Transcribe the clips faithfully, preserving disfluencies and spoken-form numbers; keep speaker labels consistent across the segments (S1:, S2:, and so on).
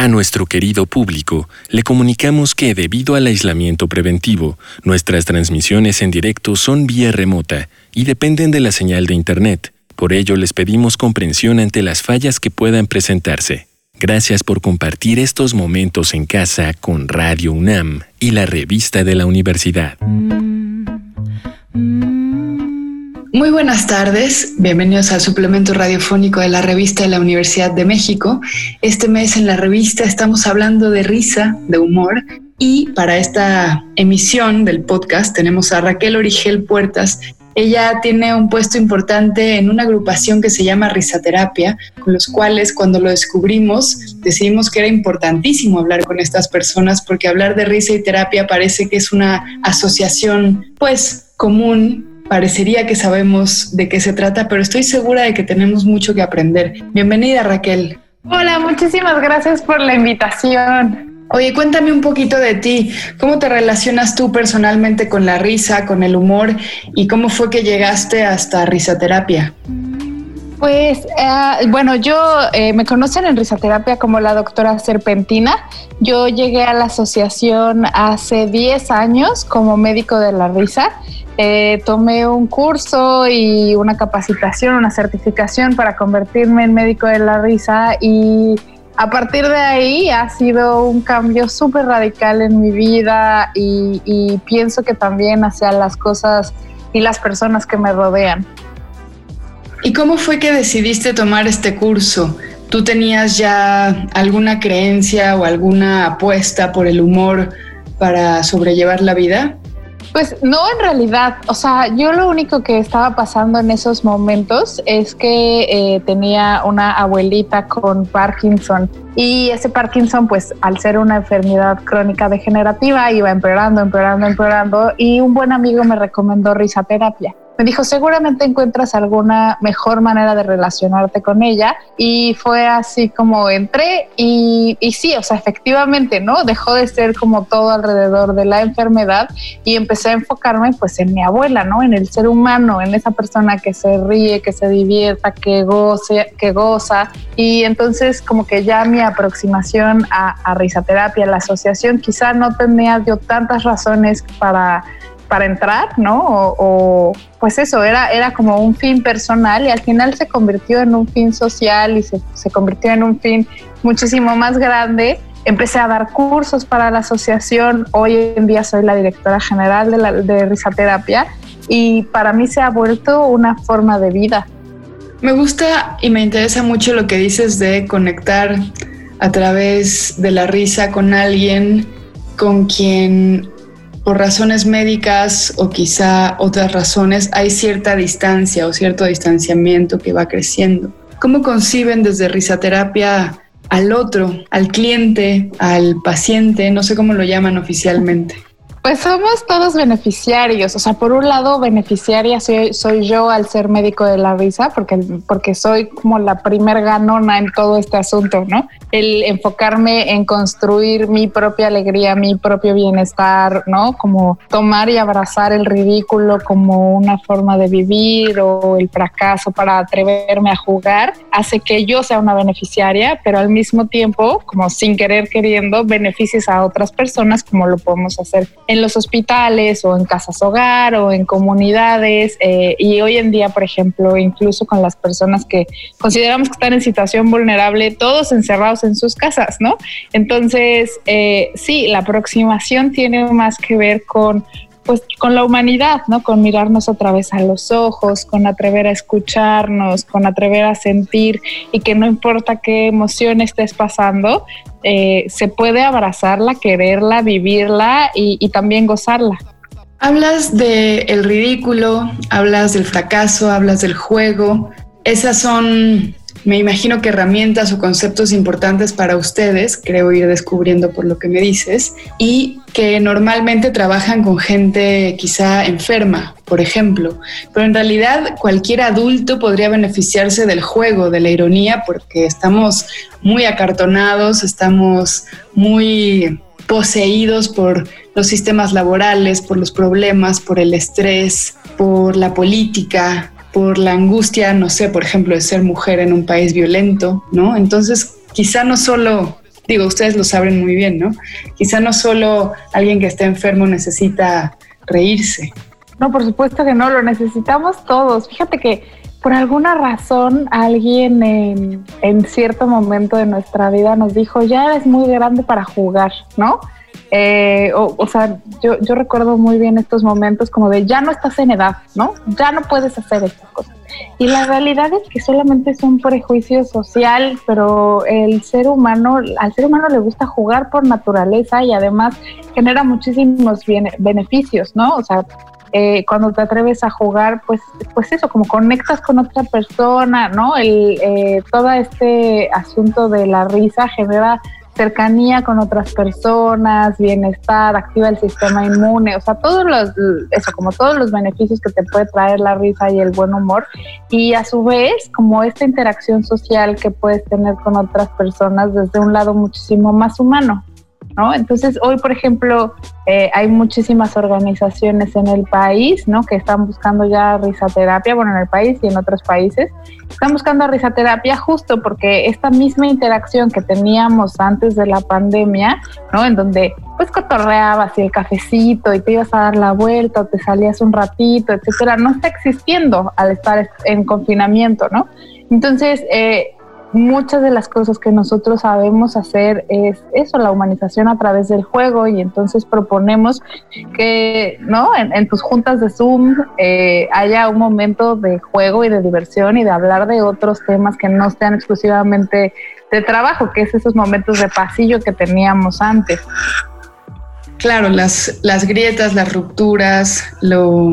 S1: A nuestro querido público, le comunicamos que debido al aislamiento preventivo, nuestras transmisiones en directo son vía remota y dependen de la señal de Internet. Por ello, les pedimos comprensión ante las fallas que puedan presentarse. Gracias por compartir estos momentos en casa con Radio UNAM y la revista de la universidad.
S2: Muy buenas tardes, bienvenidos al suplemento radiofónico de la revista de la Universidad de México. Este mes en la revista estamos hablando de risa, de humor, y para esta emisión del podcast tenemos a Raquel Origel Puertas. Ella tiene un puesto importante en una agrupación que se llama Risaterapia, con los cuales cuando lo descubrimos decidimos que era importantísimo hablar con estas personas porque hablar de risa y terapia parece que es una asociación pues común. Parecería que sabemos de qué se trata, pero estoy segura de que tenemos mucho que aprender. Bienvenida, Raquel.
S3: Hola, muchísimas gracias por la invitación.
S2: Oye, cuéntame un poquito de ti. ¿Cómo te relacionas tú personalmente con la risa, con el humor? ¿Y cómo fue que llegaste hasta Risaterapia?
S3: Pues, eh, bueno, yo eh, me conocen en Risaterapia como la doctora Serpentina. Yo llegué a la asociación hace diez años como médico de la risa. Eh, tomé un curso y una capacitación, una certificación para convertirme en médico de la risa y a partir de ahí ha sido un cambio súper radical en mi vida y, y pienso que también hacia las cosas y las personas que me rodean.
S2: ¿Y cómo fue que decidiste tomar este curso? ¿Tú tenías ya alguna creencia o alguna apuesta por el humor para sobrellevar la vida?
S3: Pues no, en realidad, o sea, yo lo único que estaba pasando en esos momentos es que eh, tenía una abuelita con Parkinson y ese Parkinson, pues al ser una enfermedad crónica degenerativa, iba empeorando, empeorando, empeorando y un buen amigo me recomendó risaterapia. Me dijo, seguramente encuentras alguna mejor manera de relacionarte con ella y fue así como entré y, y sí, o sea, efectivamente, ¿no? Dejó de ser como todo alrededor de la enfermedad y empecé a enfocarme pues en mi abuela, ¿no? En el ser humano, en esa persona que se ríe, que se divierta, que goce, que goza y entonces como que ya mi aproximación a, a risaterapia, la asociación, quizá no tenía yo tantas razones para... para entrar, ¿no? O, o pues eso, era, era como un fin personal y al final se convirtió en un fin social y se, se convirtió en un fin muchísimo más grande. Empecé a dar cursos para la asociación, hoy en día soy la directora general de, la, de Risaterapia y para mí se ha vuelto una forma de vida.
S2: Me gusta y me interesa mucho lo que dices de conectar a través de la risa con alguien con quien por razones médicas o quizá otras razones hay cierta distancia o cierto distanciamiento que va creciendo. ¿Cómo conciben desde Risaterapia al otro, al cliente, al paciente? No sé cómo lo llaman oficialmente.
S3: Pues somos todos beneficiarios, o sea, por un lado beneficiaria soy, soy yo al ser médico de la risa, porque, porque soy como la primer ganona en todo este asunto, ¿no? El enfocarme en construir mi propia alegría, mi propio bienestar, ¿no? Como tomar y abrazar el ridículo como una forma de vivir o el fracaso para atreverme a jugar, hace que yo sea una beneficiaria, pero al mismo tiempo, como sin querer queriendo, beneficies a otras personas como lo podemos hacer en los hospitales o en casas hogar o en comunidades eh, y hoy en día, por ejemplo, incluso con las personas que consideramos que están en situación vulnerable, todos encerrados en sus casas, ¿no? Entonces, eh, sí, la aproximación tiene más que ver con pues con la humanidad, ¿no? Con mirarnos otra vez a los ojos, con atrever a escucharnos, con atrever a sentir y que no importa qué emoción estés pasando, eh, se puede abrazarla, quererla, vivirla y, y también gozarla.
S2: Hablas del ridículo, hablas del fracaso, hablas del juego. Esas son, me imagino que herramientas o conceptos importantes para ustedes, creo ir descubriendo por lo que me dices, y que normalmente trabajan con gente quizá enferma, por ejemplo, pero en realidad cualquier adulto podría beneficiarse del juego, de la ironía, porque estamos muy acartonados, estamos muy poseídos por los sistemas laborales, por los problemas, por el estrés, por la política, por la angustia, no sé, por ejemplo, de ser mujer en un país violento, ¿no? Entonces, quizá no solo digo, ustedes lo saben muy bien, ¿no? Quizá no solo alguien que está enfermo necesita reírse.
S3: No, por supuesto que no, lo necesitamos todos. Fíjate que por alguna razón alguien en, en cierto momento de nuestra vida nos dijo, ya eres muy grande para jugar, ¿no? Eh, o, o sea, yo, yo recuerdo muy bien estos momentos como de ya no estás en edad, ¿no? Ya no puedes hacer estas cosas. Y la realidad es que solamente es un prejuicio social, pero el ser humano, al ser humano le gusta jugar por naturaleza y además genera muchísimos bien, beneficios, ¿no? O sea, eh, cuando te atreves a jugar, pues, pues eso, como conectas con otra persona, ¿no? El, eh, todo este asunto de la risa genera cercanía con otras personas, bienestar, activa el sistema inmune, o sea, todos los, eso, como todos los beneficios que te puede traer la risa y el buen humor, y a su vez, como esta interacción social que puedes tener con otras personas desde un lado muchísimo más humano, ¿no? Entonces, hoy, por ejemplo, eh, hay muchísimas organizaciones en el país, ¿no? Que están buscando ya risaterapia, bueno, en el país y en otros países, están buscando risaterapia justo porque esta misma interacción que teníamos antes de la pandemia, ¿no? En donde, pues, cotorreabas y el cafecito y te ibas a dar la vuelta o te salías un ratito, etcétera, no está existiendo al estar en confinamiento, ¿no? Entonces, eh, muchas de las cosas que nosotros sabemos hacer es eso, la humanización a través del juego, y entonces proponemos que, ¿no? En, en tus juntas de Zoom eh, haya un momento de juego y de diversión y de hablar de otros temas que no sean exclusivamente de trabajo, que es esos momentos de pasillo que teníamos antes.
S2: Claro, las, las grietas, las rupturas, lo,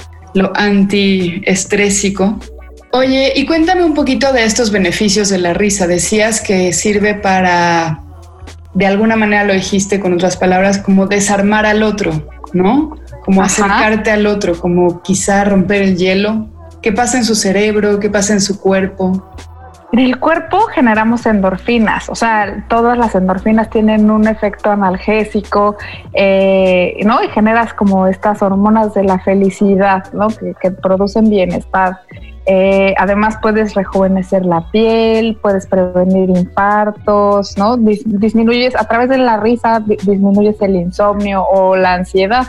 S2: lo antiestrésico. Oye, y cuéntame un poquito de estos beneficios de la risa. Decías que sirve para, de alguna manera lo dijiste con otras palabras, como desarmar al otro, ¿no? Como Ajá. acercarte al otro, como quizá romper el hielo. ¿Qué pasa en su cerebro? ¿Qué pasa en su cuerpo?
S3: En el cuerpo generamos endorfinas, o sea, todas las endorfinas tienen un efecto analgésico, eh, ¿no? Y generas como estas hormonas de la felicidad, ¿no? Que, que producen bienestar. Eh, además puedes rejuvenecer la piel, puedes prevenir infartos, ¿no? Dis- disminuyes, a través de la risa, di- disminuyes el insomnio o la ansiedad.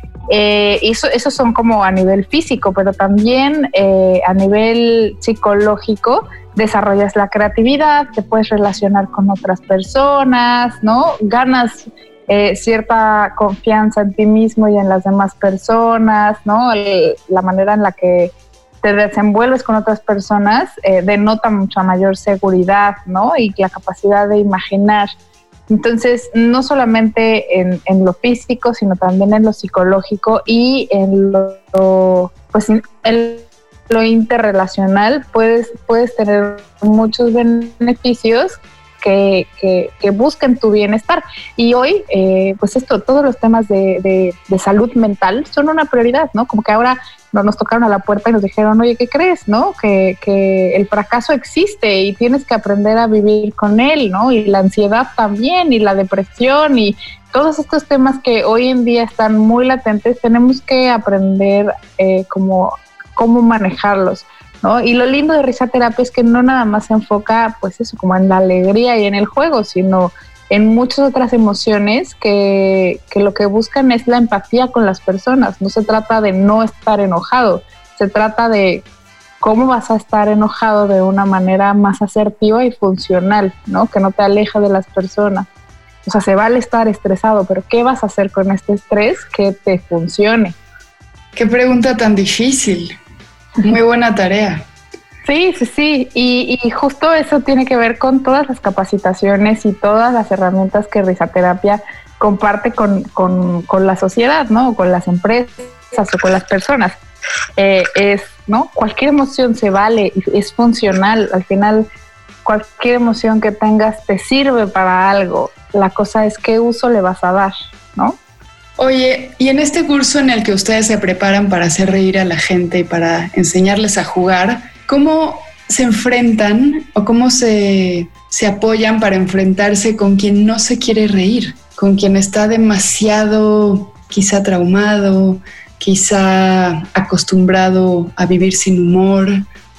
S3: Eh, eso, eso son como a nivel físico, pero también eh, a nivel psicológico desarrollas la creatividad, te puedes relacionar con otras personas, ¿no? Ganas eh, cierta confianza en ti mismo y en las demás personas, ¿no? El, la manera en la que te desenvuelves con otras personas eh, denota mucha mayor seguridad, ¿no? Y la capacidad de imaginar. Entonces, no solamente en, en lo físico, sino también en lo psicológico y en lo, pues, en lo interrelacional, puedes, puedes tener muchos beneficios que, que, que busquen tu bienestar. Y hoy, eh, pues esto, todos los temas de, de, de salud mental son una prioridad, ¿no? Como que ahora nos tocaron a la puerta y nos dijeron, oye, ¿qué crees? ¿No? Que, que el fracaso existe y tienes que aprender a vivir con él, ¿no? Y la ansiedad también, y la depresión, y todos estos temas que hoy en día están muy latentes, tenemos que aprender eh, como cómo manejarlos, ¿no? Y lo lindo de risaterapia es que no nada más se enfoca, pues eso, como en la alegría y en el juego, sino en muchas otras emociones que, que lo que buscan es la empatía con las personas. No se trata de no estar enojado, se trata de cómo vas a estar enojado de una manera más asertiva y funcional, ¿no? Que no te aleje de las personas. O sea, se vale estar estresado, pero ¿qué vas a hacer con este estrés que te funcione?
S2: Qué pregunta tan difícil. Muy buena tarea.
S3: Sí, sí, sí, y, y justo eso tiene que ver con todas las capacitaciones y todas las herramientas que risaterapia comparte con, con, con la sociedad, ¿no? Con las empresas o con las personas. Eh, es, ¿no? Cualquier emoción se vale, es funcional. Al final, cualquier emoción que tengas te sirve para algo. La cosa es qué uso le vas a dar, ¿no?
S2: Oye, y en este curso en el que ustedes se preparan para hacer reír a la gente y para enseñarles a jugar, ¿cómo se enfrentan o cómo se, se apoyan para enfrentarse con quien no se quiere reír? Con quien está demasiado, quizá traumado, quizá acostumbrado a vivir sin humor,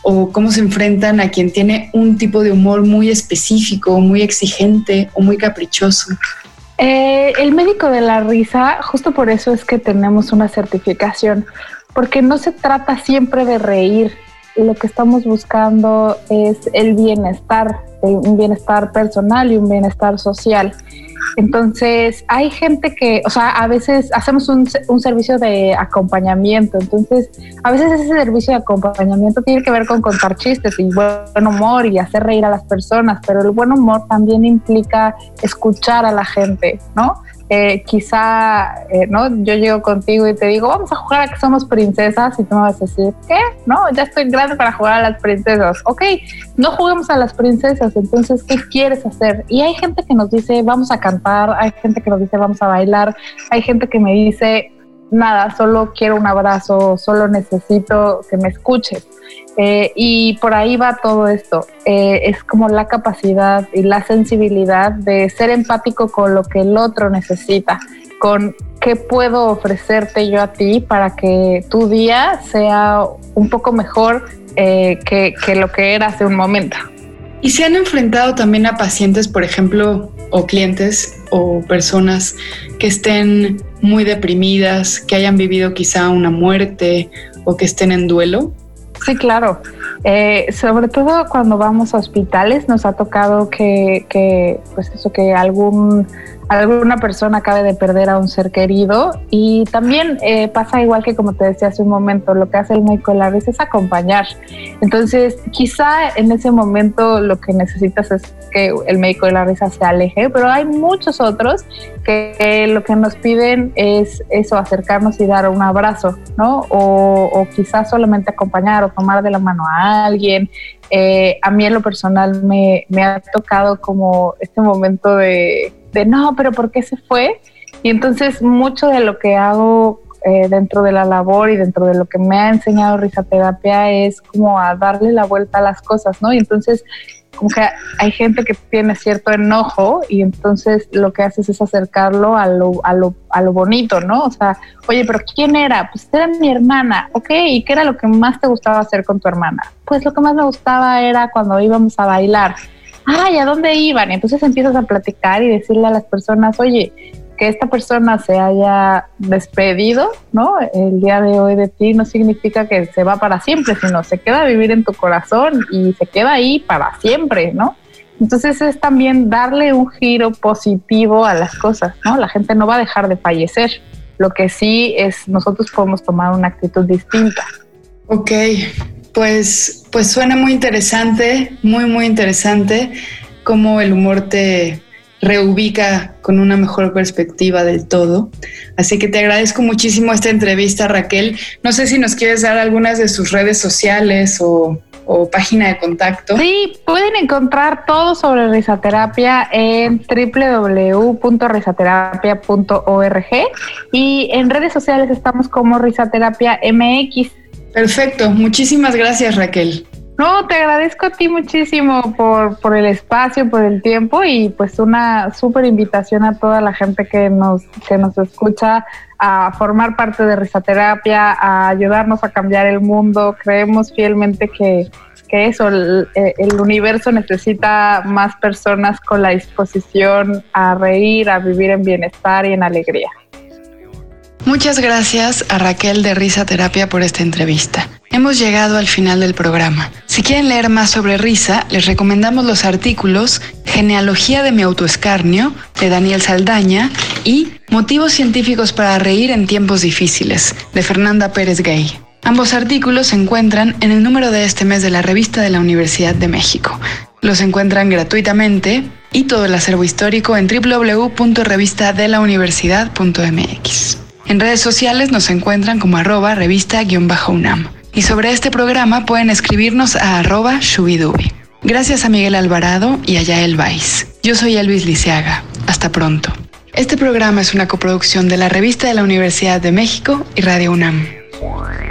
S2: o cómo se enfrentan a quien tiene un tipo de humor muy específico, muy exigente o muy caprichoso?
S3: Eh, el médico de la risa, justo por eso es que tenemos una certificación, porque no se trata siempre de reír. Lo que estamos buscando es el bienestar, un bienestar personal y un bienestar social. Entonces, hay gente que, o sea, a veces hacemos un, un servicio de acompañamiento. Entonces, a veces ese servicio de acompañamiento tiene que ver con contar chistes y buen humor y hacer reír a las personas, pero el buen humor también implica escuchar a la gente, ¿no? Eh, quizá, eh, ¿no? Yo llego contigo y te digo, vamos a jugar a que somos princesas, y tú me vas a decir, ¿qué? No, ya estoy grande para jugar a las princesas. Ok, no juguemos a las princesas, entonces, ¿qué quieres hacer? Y hay gente que nos dice, vamos a cantar, hay gente que nos dice, vamos a bailar, hay gente que me dice, nada, solo quiero un abrazo, solo necesito que me escuches. Eh, y por ahí va todo esto. Eh, es como la capacidad y la sensibilidad de ser empático con lo que el otro necesita, con qué puedo ofrecerte yo a ti para que tu día sea un poco mejor eh, que, que lo que era hace un momento.
S2: ¿Y se han enfrentado también a pacientes, por ejemplo, o clientes o personas que estén muy deprimidas, que hayan vivido quizá una muerte o que estén en duelo?
S3: Sí, claro. Eh, sobre todo cuando vamos a hospitales nos ha tocado que, que pues eso, que algún alguna persona acabe de perder a un ser querido, y también eh, pasa igual que como te decía hace un momento, lo que hace el médico de la risa es acompañar. Entonces, quizá en ese momento lo que necesitas es que el médico de la risa se aleje, pero hay muchos otros que eh, lo que nos piden es eso, acercarnos y dar un abrazo, ¿no? O, o quizás solamente acompañar o tomar de la mano a alguien. Eh, a mí en lo personal me, me ha tocado como este momento de, de no, pero ¿por qué se fue? Y entonces mucho de lo que hago eh, dentro de la labor y dentro de lo que me ha enseñado risaterapia es como a darle la vuelta a las cosas, ¿no? Y entonces como que hay gente que tiene cierto enojo y entonces lo que haces es acercarlo a lo, a lo, a lo bonito, ¿no? O sea, oye, ¿pero quién era? Pues era mi hermana. Ok, ¿y qué era lo que más te gustaba hacer con tu hermana? Pues lo que más me gustaba era cuando íbamos a bailar. Ay, ¿a dónde iban? Y entonces empiezas a platicar y decirle a las personas, oye, que esta persona se haya despedido, ¿no? El día de hoy de ti no significa que se va para siempre, sino se queda a vivir en tu corazón y se queda ahí para siempre, ¿no? Entonces es también darle un giro positivo a las cosas, ¿no? La gente no va a dejar de fallecer. Lo que sí es, nosotros podemos tomar una actitud distinta.
S2: Ok, pues, pues suena muy interesante, muy, muy interesante cómo el humor te reubica con una mejor perspectiva del todo. Así que te agradezco muchísimo esta entrevista, Raquel. No sé si nos quieres dar algunas de sus redes sociales o, o página de contacto.
S3: Sí, pueden encontrar todo sobre risaterapia en doble u doble u doble u punto risaterapia punto org y en redes sociales estamos como Risaterapia M X.
S2: Perfecto, muchísimas gracias, Raquel.
S3: No, te agradezco a ti muchísimo por, por el espacio, por el tiempo y pues una súper invitación a toda la gente que nos, que nos escucha a formar parte de Risaterapia, a ayudarnos a cambiar el mundo. Creemos fielmente que, que eso, el, el universo necesita más personas con la disposición a reír, a vivir en bienestar y en alegría.
S2: Muchas gracias a Raquel de Risaterapia por esta entrevista. Hemos llegado al final del programa. Si quieren leer más sobre risa, les recomendamos los artículos Genealogía de mi autoescarnio, de Daniel Saldaña, y Motivos científicos para reír en tiempos difíciles, de Fernanda Pérez Gay. Ambos artículos se encuentran en el número de este mes de la Revista de la Universidad de México. Los encuentran gratuitamente y todo el acervo histórico en doble u doble u doble u punto revista de la universidad punto m x. En redes sociales nos encuentran como arroba revista-unam. Y sobre este programa pueden escribirnos a arroba shubidubi. Gracias a Miguel Alvarado y a Yael Weiss. Yo soy Elvis Liceaga. Hasta pronto. Este programa es una coproducción de la Revista de la Universidad de México y Radio UNAM.